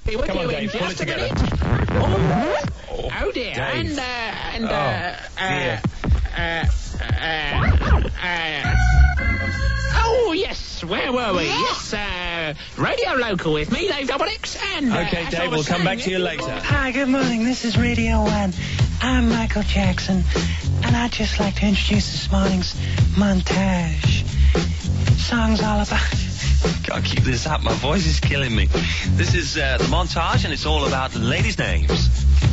Come on, Dave, pull it together. Oh dear. Dave. Oh, yes, where were we? Yes, Radio Local with me, Dave Double X, and... Okay, Dave, we'll come back to you later. Hi, good morning. This is Radio 1. I'm Michael Jackson, and I'd just like to introduce this morning's montage. Song's all about... Can't keep this up. My voice is killing me. This is the montage, and it's all about ladies' names.